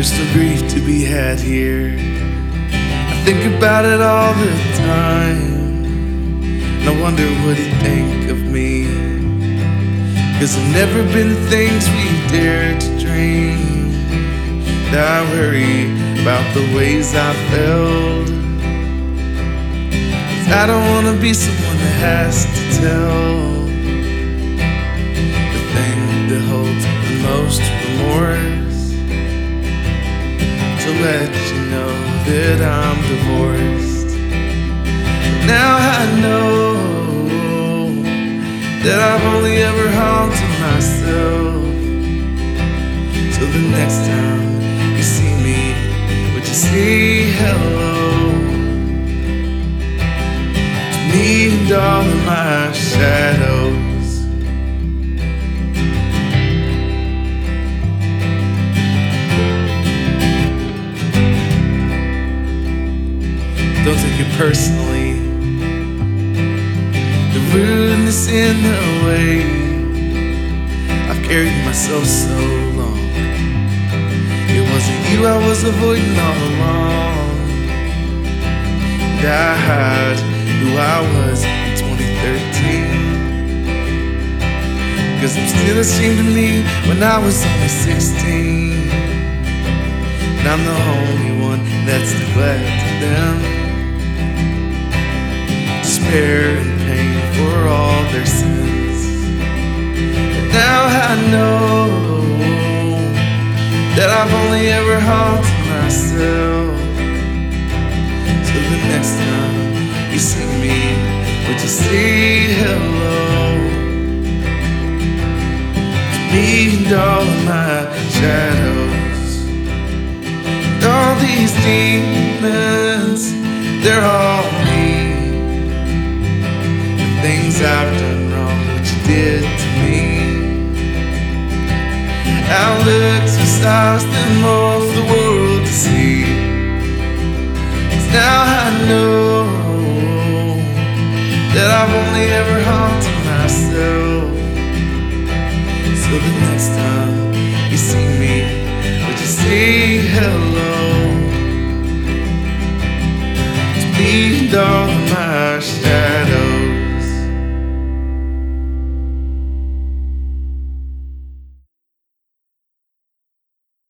still grief to be had here. I think about it all the time, and I wonder what he'd think of me. 'Cause I've never been the things we dared to dream. That I worry about the ways I felt. 'Cause I don't wanna be someone that has to tell the thing that holds the most remorse, to let you know that I'm divorced. But now I know that I've only ever haunted myself. So the next time you see me, would you say hello to me and all of my shadows? Don't take it personally, the rudeness in the way I've carried myself so long. It wasn't you I was avoiding all along, and I hide who I was in 2013. 'Cause I'm still ashamed of me when I was only 16, and I'm the only one that's neglected them. Despair and pain for all their sins. But now I know that I've only ever haunted myself. So the next time you see me, would you say hello to me and all of my shadows? And all these demons, they're all me. Things I've done wrong, what you did to me. Outlooks for stars that more for the world to see. 'Cause now I know that I've only ever haunted myself. So the next time you see me,